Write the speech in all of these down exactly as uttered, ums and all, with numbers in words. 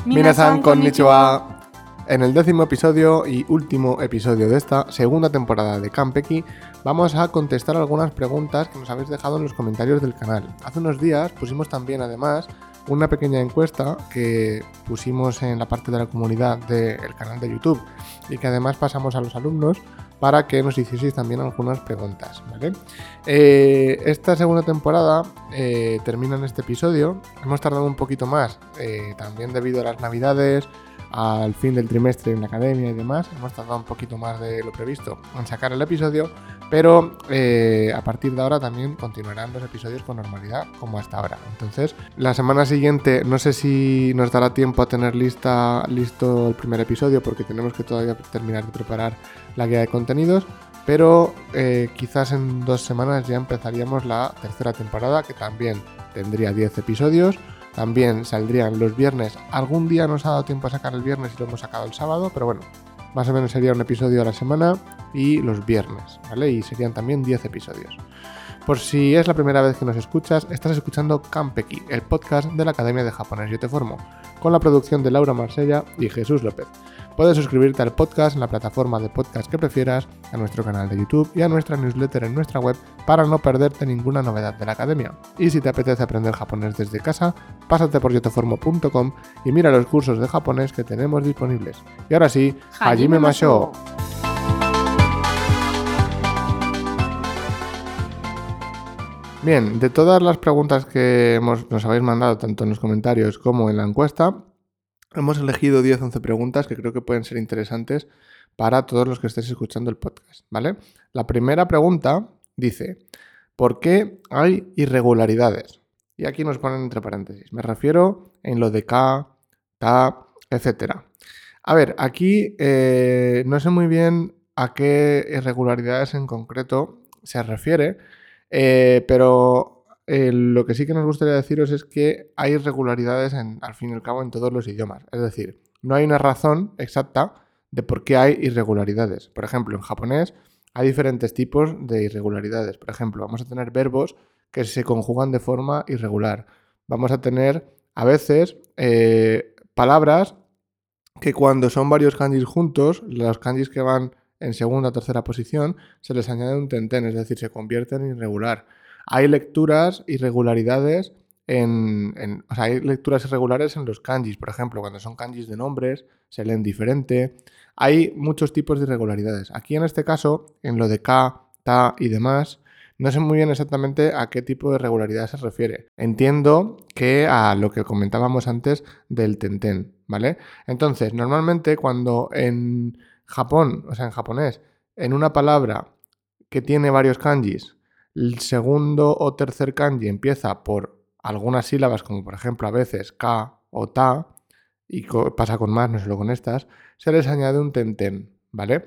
Minasan konnichiwa. En el décimo episodio y último episodio de esta segunda temporada de Kanpeki vamos a contestar algunas preguntas que nos habéis dejado en los comentarios del canal. Hace unos días pusimos también además una pequeña encuesta que pusimos en la parte de la comunidad del canal de YouTube y que además pasamos a los alumnos para que nos hicieseis también algunas preguntas, ¿vale? Eh, esta segunda temporada eh, termina en este episodio. Hemos tardado un poquito más, eh, también debido a las navidades, al fin del trimestre en la academia y demás. Hemos tardado un poquito más de lo previsto en sacar el episodio, pero eh, a partir de ahora también continuarán los episodios con normalidad como hasta ahora. Entonces, la semana siguiente no sé si nos dará tiempo a tener lista, listo el primer episodio, porque tenemos que todavía terminar de preparar la guía de contenidos, pero eh, quizás en dos semanas ya empezaríamos la tercera temporada, que también tendría diez episodios. También saldrían los viernes. Algún día nos ha dado tiempo a sacar el viernes y lo hemos sacado el sábado, pero bueno, más o menos sería un episodio a la semana y los viernes, ¿vale? Y serían también diez episodios. Por si es la primera vez que nos escuchas, estás escuchando Kanpeki, el podcast de la Academia de Japonés Yo Te Formo, con la producción de Laura Marsella y Jesús López. Puedes suscribirte al podcast en la plataforma de podcast que prefieras, a nuestro canal de YouTube y a nuestra newsletter en nuestra web para no perderte ninguna novedad de la academia. Y si te apetece aprender japonés desde casa, pásate por yoteformo punto com y mira los cursos de japonés que tenemos disponibles. Y ahora sí, Hajime Mashou. Bien, de todas las preguntas que hemos, nos habéis mandado tanto en los comentarios como en la encuesta, hemos elegido diez a once preguntas que creo que pueden ser interesantes para todos los que estéis escuchando el podcast, ¿vale? La primera pregunta dice: ¿por qué hay irregularidades? Y aquí nos ponen entre paréntesis. Me refiero en lo de ka, ta, etcétera. A ver, aquí eh, no sé muy bien a qué irregularidades en concreto se refiere, eh, pero... Eh, lo que sí que nos gustaría deciros es que hay irregularidades en, al fin y al cabo en todos los idiomas. Es decir, no hay una razón exacta de por qué hay irregularidades. Por ejemplo, en japonés hay diferentes tipos de irregularidades. Por ejemplo, vamos a tener verbos que se conjugan de forma irregular. Vamos a tener a veces eh, palabras que cuando son varios kanjis juntos, los kanjis que van en segunda o tercera posición, se les añade un tenten, es decir, se convierten en irregular. Hay lecturas irregularidades en, en... O sea, hay lecturas irregulares en los kanjis. Por ejemplo, cuando son kanjis de nombres, se leen diferente. Hay muchos tipos de irregularidades. Aquí, en este caso, en lo de ka, ta y demás, no sé muy bien exactamente a qué tipo de irregularidad se refiere. Entiendo que a lo que comentábamos antes del tenten, ¿vale? Entonces, normalmente cuando en Japón, o sea, en japonés, en una palabra que tiene varios kanjis, el segundo o tercer kanji empieza por algunas sílabas, como por ejemplo a veces ka o ta, y co- pasa con más, no solo con estas, se les añade un tenten, ¿vale?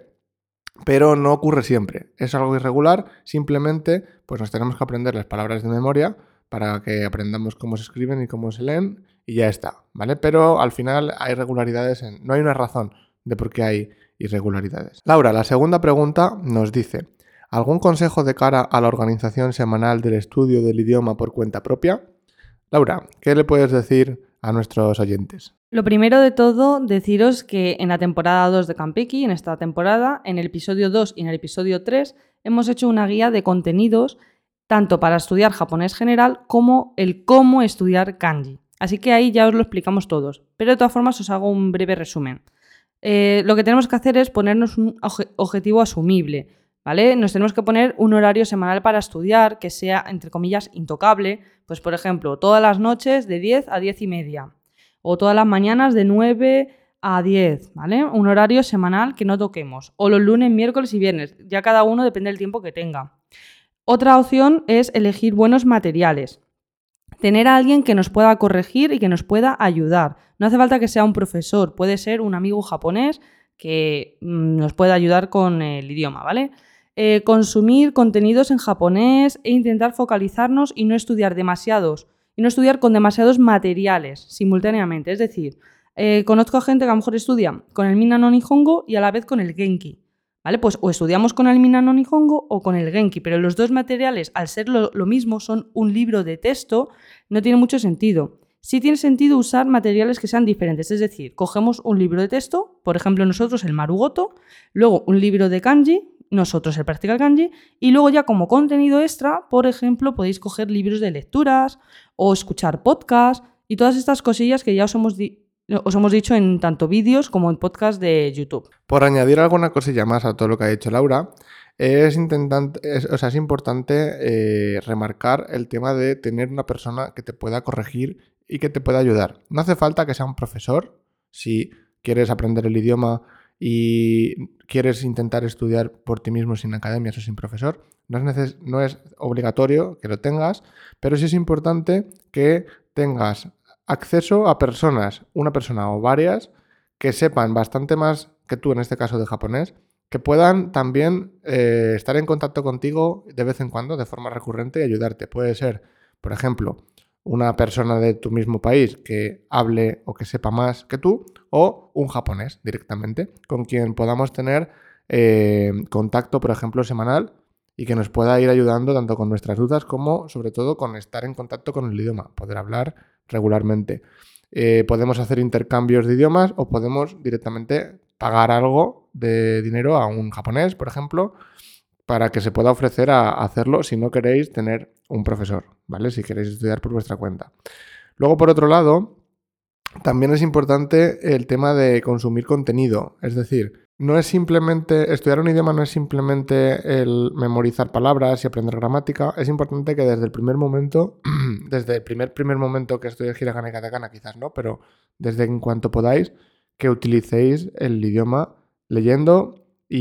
Pero no ocurre siempre. Es algo irregular, simplemente pues nos tenemos que aprender las palabras de memoria para que aprendamos cómo se escriben y cómo se leen, y ya está, ¿vale? Pero al final hay irregularidades, en... no hay una razón de por qué hay irregularidades. Laura, la segunda pregunta nos dice: ¿algún consejo de cara a la organización semanal del estudio del idioma por cuenta propia? Laura, ¿qué le puedes decir a nuestros oyentes? Lo primero de todo, deciros que en la temporada dos de Kanpeki, en esta temporada, en el episodio dos y en el episodio tres, hemos hecho una guía de contenidos tanto para estudiar japonés general como el cómo estudiar kanji. Así que ahí ya os lo explicamos todos, pero de todas formas os hago un breve resumen. Eh, lo que tenemos que hacer es ponernos un obje- objetivo asumible, ¿vale? Nos tenemos que poner un horario semanal para estudiar que sea, entre comillas, intocable. Pues, por ejemplo, todas las noches de diez a diez y media. O todas las mañanas de nueve a diez, ¿vale? Un horario semanal que no toquemos. O los lunes, miércoles y viernes. Ya cada uno depende del tiempo que tenga. Otra opción es elegir buenos materiales. Tener a alguien que nos pueda corregir y que nos pueda ayudar. No hace falta que sea un profesor. Puede ser un amigo japonés que mmm, nos pueda ayudar con el idioma, ¿vale? Eh, consumir contenidos en japonés e intentar focalizarnos y no estudiar demasiados, y no estudiar con demasiados materiales simultáneamente. Es decir, eh, conozco a gente que a lo mejor estudia con el Minna no Nihongo y a la vez con el Genki, ¿vale? Pues o estudiamos con el Minna no Nihongo o con el Genki, pero los dos materiales, al ser lo, lo mismo, son un libro de texto, no tiene mucho sentido. sí tiene sentido usar materiales que sean diferentes. Es decir, cogemos un libro de texto, por ejemplo nosotros el Marugoto, luego un libro de kanji, nosotros el Practical Kanji, y luego ya como contenido extra, por ejemplo, podéis coger libros de lecturas o escuchar podcasts y todas estas cosillas que ya os hemos, di- os hemos dicho en tanto vídeos como en podcast de YouTube. Por añadir alguna cosilla más a todo lo que ha dicho Laura, es, intentante, es, o sea, es importante eh, remarcar el tema de tener una persona que te pueda corregir y que te pueda ayudar. No hace falta que sea un profesor si quieres aprender el idioma y quieres intentar estudiar por ti mismo sin academias o sin profesor. No es, neces- no es obligatorio que lo tengas, pero sí es importante que tengas acceso a personas, una persona o varias, que sepan bastante más que tú, en este caso de japonés, que puedan también eh, estar en contacto contigo de vez en cuando, de forma recurrente, y ayudarte. Puede ser, por ejemplo, una persona de tu mismo país que hable o que sepa más que tú, o un japonés directamente, con quien podamos tener eh, contacto, por ejemplo, semanal, y que nos pueda ir ayudando tanto con nuestras dudas como, sobre todo, con estar en contacto con el idioma, poder hablar regularmente. Eh, podemos hacer intercambios de idiomas o podemos directamente pagar algo de dinero a un japonés, por ejemplo, para que se pueda ofrecer a hacerlo si no queréis tener un profesor, ¿vale? Si queréis estudiar por vuestra cuenta. Luego, por otro lado, también es importante el tema de consumir contenido. Es decir, no es simplemente, estudiar un idioma no es simplemente el memorizar palabras y aprender gramática. Es importante que desde el primer momento, desde el primer, primer momento que estudies hiragana y katakana, quizás no, pero desde en cuanto podáis, que utilicéis el idioma leyendo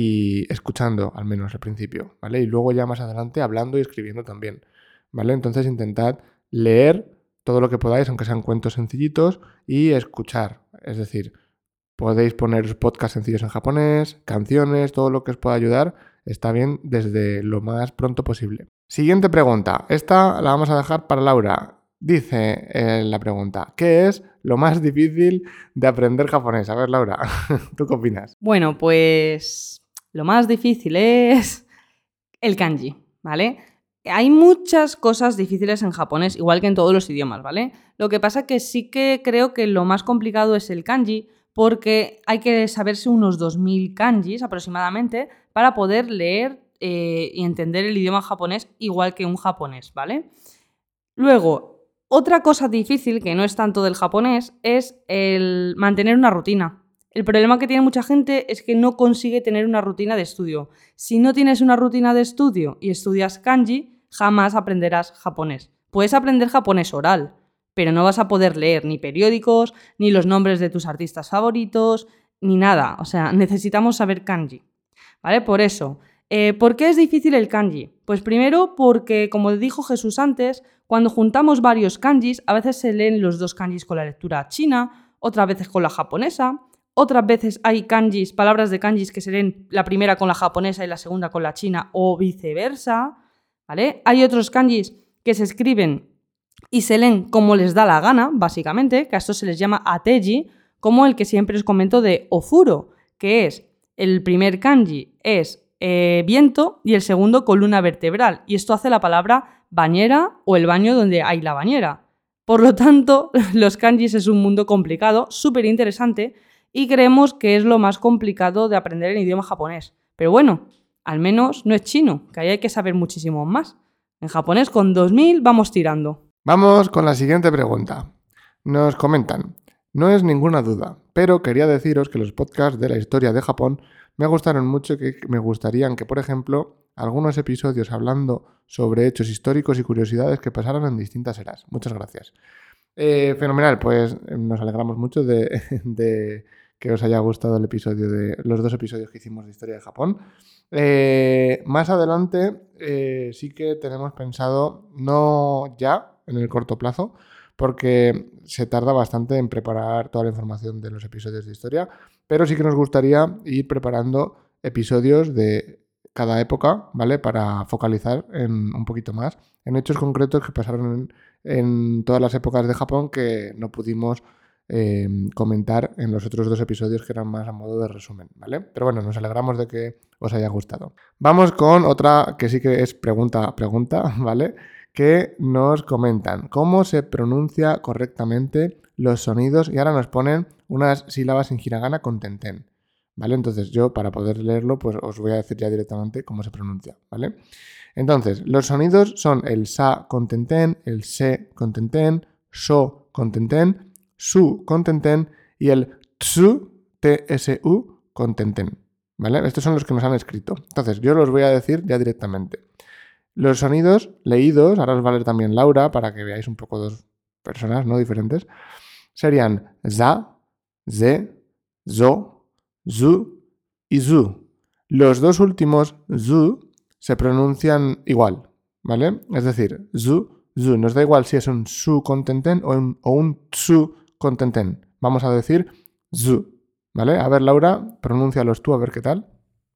y escuchando, al menos al principio, ¿vale? Y luego ya más adelante hablando y escribiendo también, ¿vale? Entonces intentad leer todo lo que podáis, aunque sean cuentos sencillitos, y escuchar. Es decir, podéis poner podcasts sencillos en japonés, canciones, todo lo que os pueda ayudar, está bien desde lo más pronto posible. Siguiente pregunta. Esta la vamos a dejar para Laura. Dice eh, la pregunta, ¿qué es lo más difícil de aprender japonés? A ver, Laura, ¿tú qué opinas? Bueno, pues lo más difícil es el kanji, ¿vale? Hay muchas cosas difíciles en japonés, igual que en todos los idiomas, ¿vale? Lo que pasa que sí que creo que lo más complicado es el kanji, porque hay que saberse unos dos mil kanjis aproximadamente para poder leer eh, y entender el idioma japonés igual que un japonés, ¿vale? Luego, otra cosa difícil, que no es tanto del japonés, es el mantener una rutina. El problema que tiene mucha gente es que no consigue tener una rutina de estudio. Si no tienes una rutina de estudio y estudias kanji, jamás aprenderás japonés. Puedes aprender japonés oral, pero no vas a poder leer ni periódicos, ni los nombres de tus artistas favoritos, ni nada. O sea, necesitamos saber kanji, ¿vale? Por eso, eh, ¿por qué es difícil el kanji? Pues primero porque, como dijo Jesús antes, cuando juntamos varios kanjis, a veces se leen los dos kanjis con la lectura china, otras veces con la japonesa, otras veces hay kanjis, palabras de kanjis que se leen la primera con la japonesa y la segunda con la china o viceversa, ¿vale? Hay otros kanjis que se escriben y se leen como les da la gana, básicamente, que a esto se les llama ateji, como el que siempre os comento de ofuro, que es el primer kanji es eh, viento y el segundo columna vertebral, y esto hace la palabra bañera o el baño donde hay la bañera. Por lo tanto, los kanjis es un mundo complicado, súper interesante, y creemos que es lo más complicado de aprender el idioma japonés. Pero bueno, al menos no es chino, que ahí hay que saber muchísimo más. En japonés con dos mil vamos tirando. Vamos con la siguiente pregunta. Nos comentan, no es ninguna duda, pero quería deciros que los podcasts de la historia de Japón me gustaron mucho y que me gustarían que, por ejemplo, algunos episodios hablando sobre hechos históricos y curiosidades que pasaron en distintas eras. Muchas gracias. Eh, fenomenal, pues nos alegramos mucho de, de que os haya gustado el episodio de los dos episodios que hicimos de historia de Japón. Eh, más adelante eh, sí que tenemos pensado, no ya en el corto plazo, porque se tarda bastante en preparar toda la información de los episodios de historia, pero sí que nos gustaría ir preparando episodios de cada época, ¿vale? Para focalizar en un poquito más en hechos concretos que pasaron en, en todas las épocas de Japón que no pudimos eh, comentar en los otros dos episodios que eran más a modo de resumen, ¿vale? Pero bueno, nos alegramos de que os haya gustado. Vamos con otra que sí que es pregunta a pregunta, ¿vale? que nos comentan cómo se pronuncia correctamente los sonidos y ahora nos ponen unas sílabas en hiragana con tenten, ¿vale? Entonces yo para poder leerlo pues os voy a decir ya directamente cómo se pronuncia, ¿vale? Entonces, los sonidos son el sa con tenten, el se con tenten, so con tenten, su con tenten y el tsu, tsu con tenten, ¿vale? Estos son los que nos han escrito. Entonces, yo los voy a decir ya directamente. Los sonidos leídos, ahora os va a leer también Laura para que veáis un poco dos personas, ¿no? Diferentes, serían za, ze, zo, zu y zu. Los dos últimos, zu, se pronuncian igual, ¿vale? Es decir, zu, zu. Nos da igual si es un su con tenten o un, o un tsu con tenten. Vamos a decir zu, ¿vale? A ver, Laura, pronúncialos tú, a ver qué tal.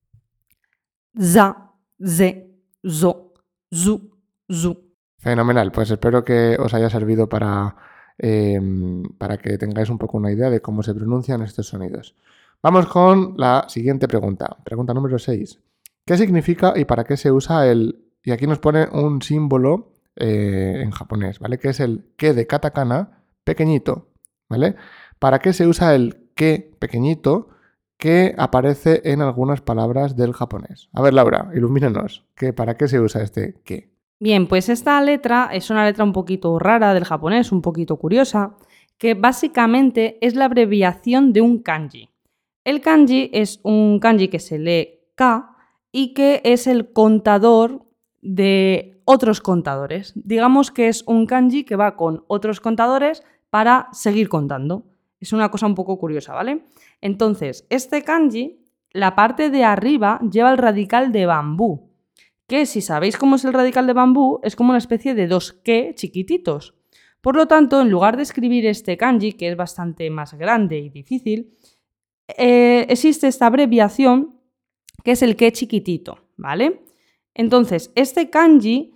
Za, ze, zo, zu, zu. Fenomenal, pues espero que os haya servido para, eh, para que tengáis un poco una idea de cómo se pronuncian estos sonidos. Vamos con la siguiente pregunta. Pregunta número seis. ¿Qué significa y para qué se usa el...? Y aquí nos pone un símbolo eh, en japonés, ¿vale? Que es el ke de katakana pequeñito, ¿vale? ¿Para qué se usa el ke pequeñito que aparece en algunas palabras del japonés? A ver, Laura, ilumínanos. ¿Qué, ¿Para qué se usa este ke? Bien, pues esta letra es una letra un poquito rara del japonés, un poquito curiosa, que básicamente es la abreviación de un kanji. El kanji es un kanji que se lee ka y que es el contador de otros contadores. Digamos que es un kanji que va con otros contadores para seguir contando. Es una cosa un poco curiosa, ¿vale? Entonces, este kanji, la parte de arriba lleva el radical de bambú, que si sabéis cómo es el radical de bambú, es como una especie de dos ke chiquititos. Por lo tanto, en lugar de escribir este kanji, que es bastante más grande y difícil, eh, existe esta abreviación que es el ke chiquitito, ¿vale? Entonces, este kanji,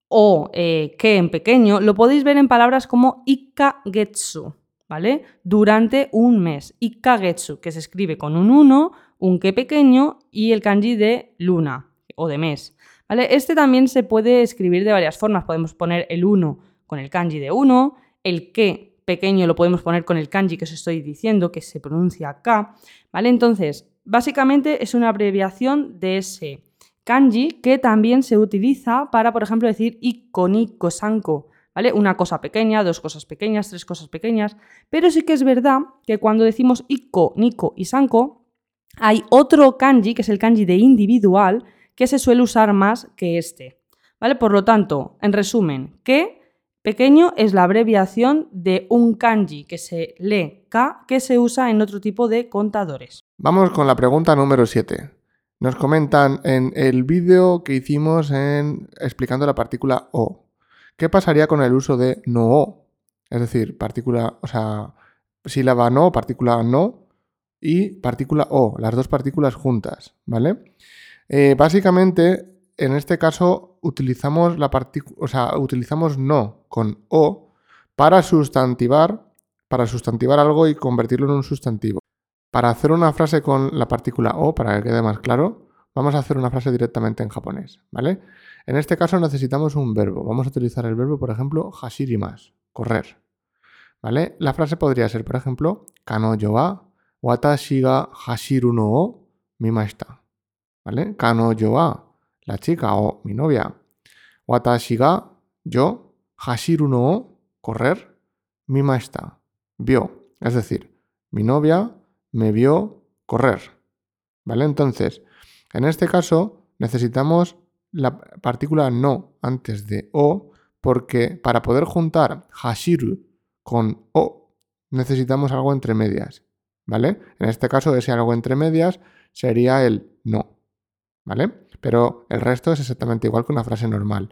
o eh, ke en pequeño, lo podéis ver en palabras como ikkagetsu, ¿vale? Durante un mes. Ikkagetsu, que se escribe con un uno, un ke pequeño y el kanji de luna o de mes. ¿Vale? Este también se puede escribir de varias formas. Podemos poner el uno con el kanji de uno, el ke pequeño lo podemos poner con el kanji que os estoy diciendo, que se pronuncia ka, ¿vale? Entonces, básicamente es una abreviación de ese kanji que también se utiliza para, por ejemplo, decir ikko, nikko, sanko, ¿vale? Una cosa pequeña, dos cosas pequeñas, tres cosas pequeñas, pero sí que es verdad que cuando decimos ikko, nikko y sanko, hay otro kanji, que es el kanji de individual, que se suele usar más que este, ¿vale? Por lo tanto, en resumen, que pequeño es la abreviación de un kanji que se lee ka, que se usa en otro tipo de contadores. Vamos con la pregunta número siete. Nos comentan en el vídeo que hicimos en explicando la partícula o. ¿Qué pasaría con el uso de no o? Es decir, partícula, o sea, sílaba no, partícula no y partícula o, las dos partículas juntas, ¿vale? Eh, básicamente, en este caso, utilizamos la partícula, o sea, utilizamos no con o para sustantivar, para sustantivar algo y convertirlo en un sustantivo. Para hacer una frase con la partícula o, para que quede más claro, vamos a hacer una frase directamente en japonés, ¿vale? En este caso necesitamos un verbo. Vamos a utilizar el verbo, por ejemplo, hashirimasu, correr, ¿vale? La frase podría ser, por ejemplo, kanojo wa watashi ga hashiru no o mimashita. ¿Vale? Kanojo wa, la chica o mi novia. Watashi ga, yo, hashiru no o, correr, mimashita, vio. Es decir, mi novia me vio correr. ¿Vale? Entonces, en este caso necesitamos la partícula no antes de o porque para poder juntar hashiru con o necesitamos algo entre medias. ¿Vale? En este caso ese algo entre medias sería el no. ¿Vale? Pero el resto es exactamente igual que una frase normal.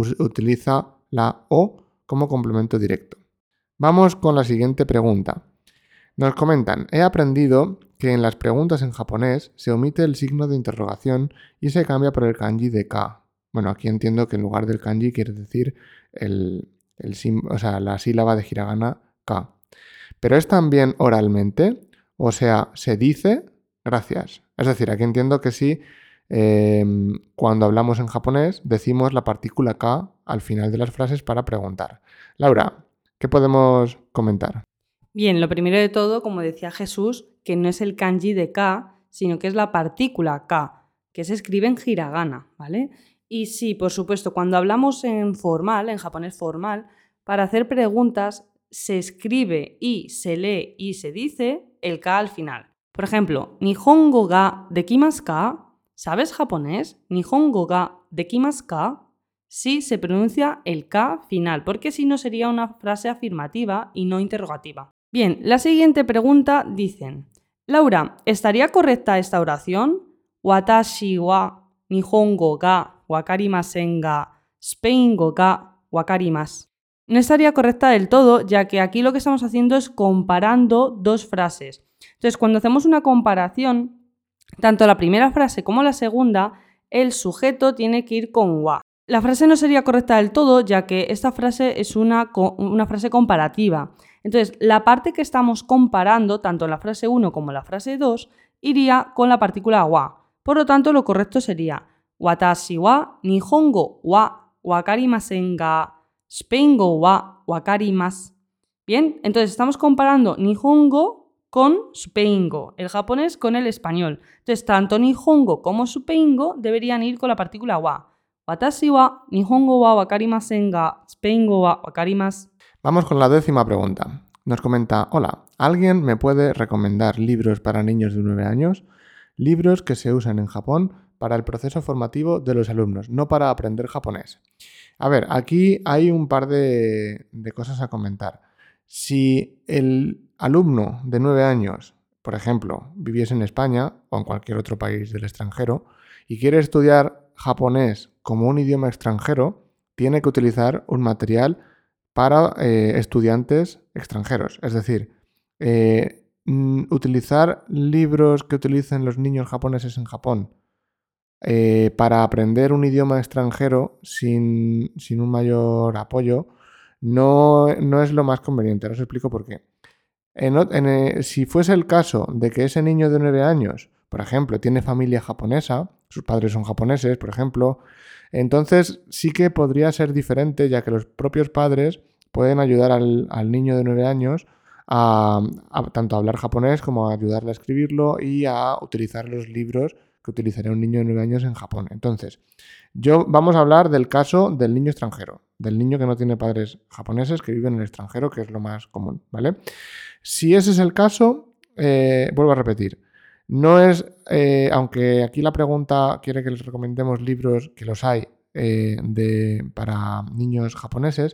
Utiliza la o como complemento directo. Vamos con la siguiente pregunta. Nos comentan, he aprendido que en las preguntas en japonés se omite el signo de interrogación y se cambia por el kanji de ka. Bueno, aquí entiendo que en lugar del kanji quiere decir el, el, o sea, la sílaba de hiragana ka. Pero es también oralmente, o sea, se dice gracias. Es decir, aquí entiendo que sí. eh, cuando hablamos en japonés decimos la partícula ka al final de las frases para preguntar. Laura, ¿qué podemos comentar? Bien, lo primero de todo, como decía Jesús, que no es el kanji de ka, sino que es la partícula ka, que se escribe en hiragana, ¿vale? Y sí, por supuesto, cuando hablamos en formal, en japonés formal, para hacer preguntas se escribe y se lee y se dice el ka al final. Por ejemplo, Nihongo ga dekimasu ka? ¿Sabes japonés? Nihongo ga dekimasu ka? Sí se pronuncia el ka final, porque si no sería una frase afirmativa y no interrogativa. Bien, la siguiente pregunta dicen: Laura, ¿estaría correcta esta oración? Watashi wa Nihongo ga wakarimasen ga Spaingo ga wakarimasu. No estaría correcta del todo, ya que aquí lo que estamos haciendo es comparando dos frases. Entonces, cuando hacemos una comparación, tanto la primera frase como la segunda, el sujeto tiene que ir con wa. La frase no sería correcta del todo, ya que esta frase es una, una frase comparativa. Entonces, la parte que estamos comparando, tanto en la frase uno como en la frase dos, iría con la partícula wa. Por lo tanto, lo correcto sería Watashi wa Nihongo wa wakarimasen ga Spaingo wa wakarimasu. Bien, entonces estamos comparando Nihongo con Spaingo, el japonés con el español. Entonces, tanto Nihongo como Spaingo deberían ir con la partícula wa. Watashi wa Nihongo wa wakarimasen ga Spaingo wa wakarimasu. Vamos con la décima pregunta. Nos comenta: hola, ¿alguien me puede recomendar libros para niños de nueve años? Libros que se usan en Japón para el proceso formativo de los alumnos, no para aprender japonés. A ver, aquí hay un par de, de cosas a comentar. Si el alumno de nueve años, por ejemplo, viviese en España o en cualquier otro país del extranjero y quiere estudiar japonés como un idioma extranjero, tiene que utilizar un material para eh, estudiantes extranjeros. Es decir, eh, utilizar libros que utilicen los niños japoneses en Japón Eh, para aprender un idioma extranjero sin, sin un mayor apoyo no, no es lo más conveniente. Ahora os explico por qué. En, en, eh, si fuese el caso de que ese niño de nueve años, por ejemplo, tiene familia japonesa, sus padres son japoneses, por ejemplo, entonces sí que podría ser diferente, ya que los propios padres pueden ayudar al, al niño de nueve años a, a tanto a hablar japonés como a ayudarle a escribirlo y a utilizar los libros que utilizaría un niño de nueve años en Japón. Entonces, yo vamos a hablar del caso del niño extranjero, del niño que no tiene padres japoneses, que vive en el extranjero, que es lo más común, ¿vale? Si ese es el caso, eh, vuelvo a repetir, no es, eh, aunque aquí la pregunta quiere que les recomendemos libros, que los hay, eh, de, para niños japoneses,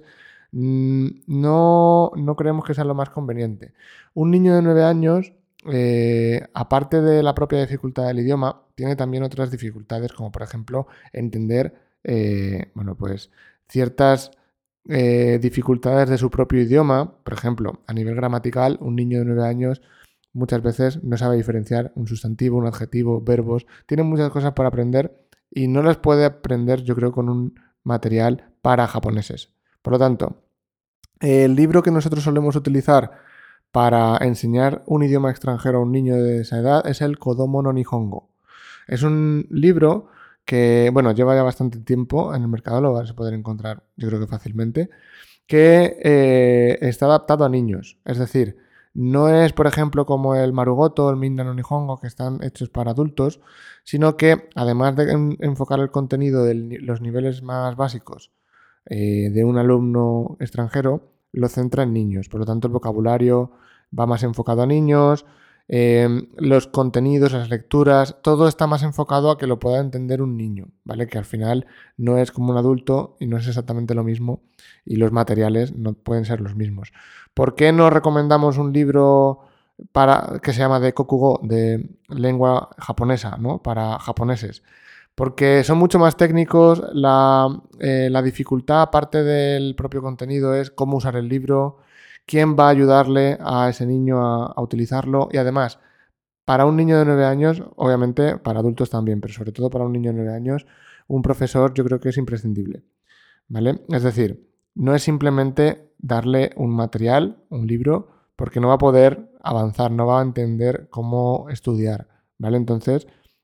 no, no creemos que sea lo más conveniente. Un niño de nueve años, eh, aparte de la propia dificultad del idioma, tiene también otras dificultades, como por ejemplo entender eh, bueno, pues, ciertas eh, dificultades de su propio idioma. Por ejemplo, a nivel gramatical, un niño de nueve años muchas veces no sabe diferenciar un sustantivo, un adjetivo, verbos. Tiene muchas cosas para aprender y no las puede aprender, yo creo, con un material para japoneses. Por lo tanto, el libro que nosotros solemos utilizar para enseñar un idioma extranjero a un niño de esa edad es el Kodomo no Nihongo. Es un libro que, bueno, lleva ya bastante tiempo en el mercado, lo vas a poder encontrar yo creo que fácilmente, que eh, está adaptado a niños. Es decir, no es, por ejemplo, como el Marugoto o el Minna no Nihongo, que están hechos para adultos, sino que además de en, enfocar el contenido de los niveles más básicos eh, de un alumno extranjero, lo centra en niños. Por lo tanto, el vocabulario va más enfocado a niños, eh, los contenidos, las lecturas, todo está más enfocado a que lo pueda entender un niño, ¿vale? Que al final no es como un adulto y no es exactamente lo mismo y los materiales no pueden ser los mismos. ¿Por qué no recomendamos un libro para, que se llama de Kokugo, de lengua japonesa, ¿no? Para japoneses? Porque son mucho más técnicos, la, eh, la dificultad, aparte del propio contenido, es cómo usar el libro, quién va a ayudarle a ese niño a, a utilizarlo y además, para un niño de nueve años, obviamente para adultos también, pero sobre todo para un niño de nueve años, un profesor yo creo que es imprescindible, ¿vale? Es decir, no es simplemente darle un material, un libro, porque no va a poder avanzar, no va a entender cómo estudiar, ¿vale? Entonces,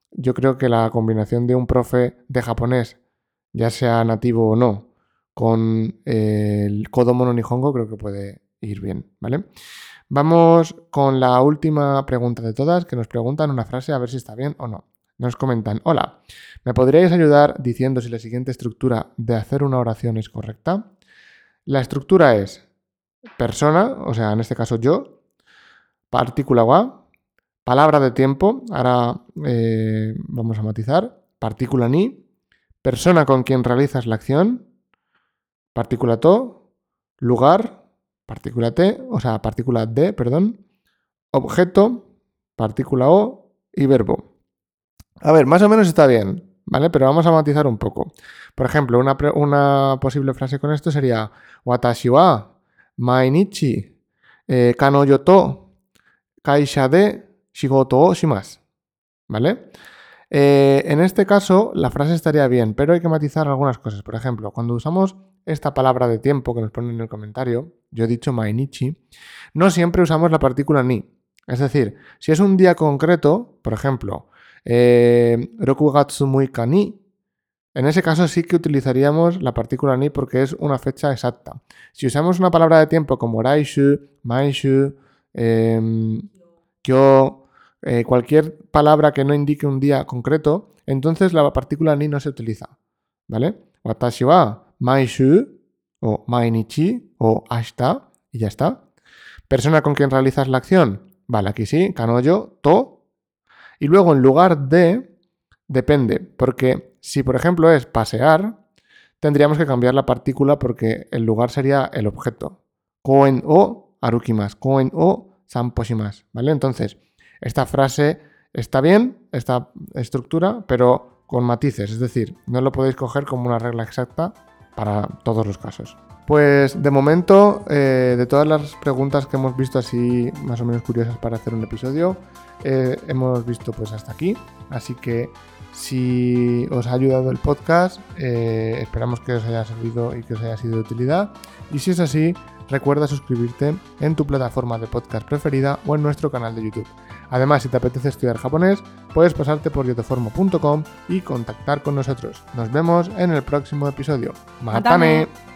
yo creo que la combinación de un profe de japonés, ya sea nativo o no, con eh, el Kodomo no Nihongo, creo que puede ir bien, ¿vale? Vamos con la última pregunta de todas, que nos preguntan una frase a ver si está bien o no. Nos comentan: hola, ¿me podríais ayudar diciendo si la siguiente estructura de hacer una oración es correcta? La estructura es persona, o sea, en este caso yo, partícula wa, palabra de tiempo, ahora eh, vamos a matizar, partícula ni, persona con quien realizas la acción, partícula to, lugar, partícula t, o sea, partícula de, perdón, objeto, partícula o y verbo. A ver, más o menos está bien, ¿vale? Pero vamos a matizar un poco. Por ejemplo, una, pre- una posible frase con esto sería: Watashi wa mainichi eh, kanoyo to kaisha de shigoto o shimasu, ¿vale? Eh, en este caso, la frase estaría bien, pero hay que matizar algunas cosas. Por ejemplo, cuando usamos esta palabra de tiempo que nos ponen en el comentario, yo he dicho mainichi, no siempre usamos la partícula ni. Es decir, si es un día concreto, por ejemplo, eh, Rokugatsu muika ni, en ese caso sí que utilizaríamos la partícula ni porque es una fecha exacta. Si usamos una palabra de tiempo como raishu, maishu, eh, kyo, eh, cualquier palabra que no indique un día concreto, entonces la partícula ni no se utiliza, ¿vale? Watashi wa maishu o mainichi o ashita y ya está. Persona con quien realizas la acción, vale, aquí sí, kanoyo, to. Y luego en lugar de, depende, porque si por ejemplo es pasear, tendríamos que cambiar la partícula porque el lugar sería el objeto. Koen o arukimasu, koen o sanposhimasu, ¿vale? Entonces, esta frase está bien, esta estructura, pero con matices, es decir, no lo podéis coger como una regla exacta para todos los casos. Pues de momento, eh, de todas las preguntas que hemos visto así más o menos curiosas para hacer un episodio, eh, hemos visto pues hasta aquí, así que si os ha ayudado el podcast, eh, esperamos que os haya servido y que os haya sido de utilidad, y si es así, recuerda suscribirte en tu plataforma de podcast preferida o en nuestro canal de YouTube. Además, si te apetece estudiar japonés, puedes pasarte por yotoformo punto com y contactar con nosotros. Nos vemos en el próximo episodio. ¡Matane!